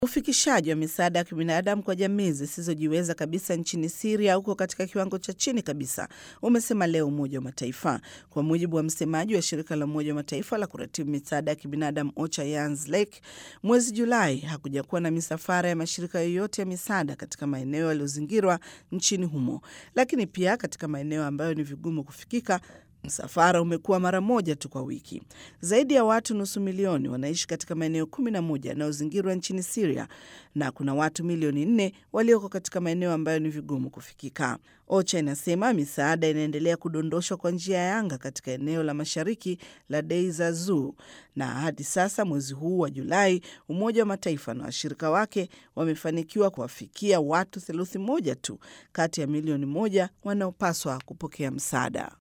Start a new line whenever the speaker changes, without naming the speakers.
Ufikishaji wa misaada ya kibinadamu kwa jamii zisizojiweza kabisa nchini Syria uko katika kiwango cha chini kabisa, umesema leo Umoja wa Mataifa. Kwa mujibu wa msemaji wa shirika la Umoja wa Mataifa la kuratibu misaada ya kibinadamu OCHA, Jens Lake, mwezi Julai hakujakuwa na misafara ya mashirika yoyote ya misaada katika maeneo yaliyozingirwa nchini humo, lakini pia katika maeneo ambayo ni vigumu kufikika msafara umekuwa mara moja tu kwa wiki. Zaidi ya watu nusu milioni wanaishi katika maeneo 11 yanayozingirwa nchini Syria na kuna watu milioni 4 walioko katika maeneo ambayo ni vigumu kufikika. OCHA inasema misaada inaendelea kudondoshwa kwa njia ya anga katika eneo la mashariki la Deir ez-Zor, na hadi sasa mwezi huu wa Julai Umoja wa Mataifa na washirika wake wamefanikiwa kuwafikia watu 1/3 tu kati ya milioni 1 wanaopaswa kupokea msaada.